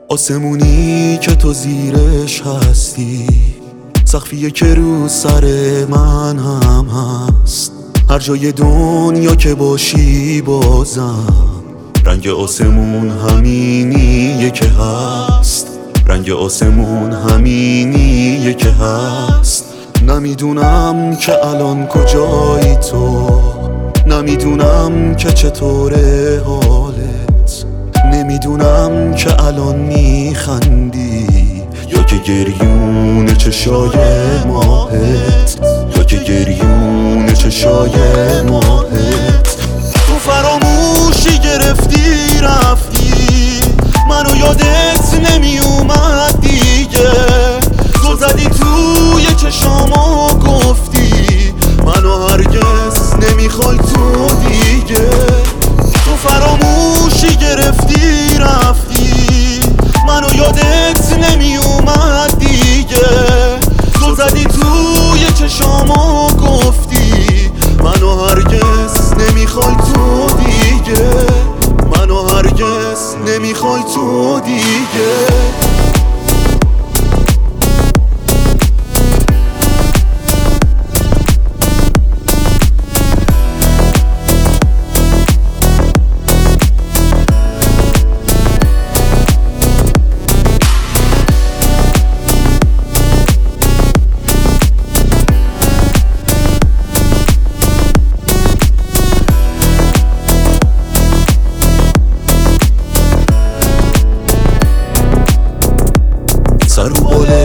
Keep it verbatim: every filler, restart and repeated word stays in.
آسمونی که تو زیرش هستی، سقفیه که رو سر من هم هست. هر جای دنیا که باشی بازم رنگ آسمون همینیه که هست. رنگ آسمون همینیه که هست. نمیدونم که الان کجایی تو، نمیدونم که چطوره حالت، نمیدونم که الان میخندی یا که گریون چشای ماهت، یا که گریون چشای ماهت. تو فراموشی گرفتی رفتی، منو یادت نمیومد دیگه. تو زدی توی چشامو گفتی منو هرگز نمیخوای تو دیگه. تو فراموشی گرفتی رفتی، منو یادت نمیومد دیگه. تو زدی توی چشامو گفتی منو هرگز نمیخوای تو دیگه، منو هرگز نمیخوای تو دیگه. سر و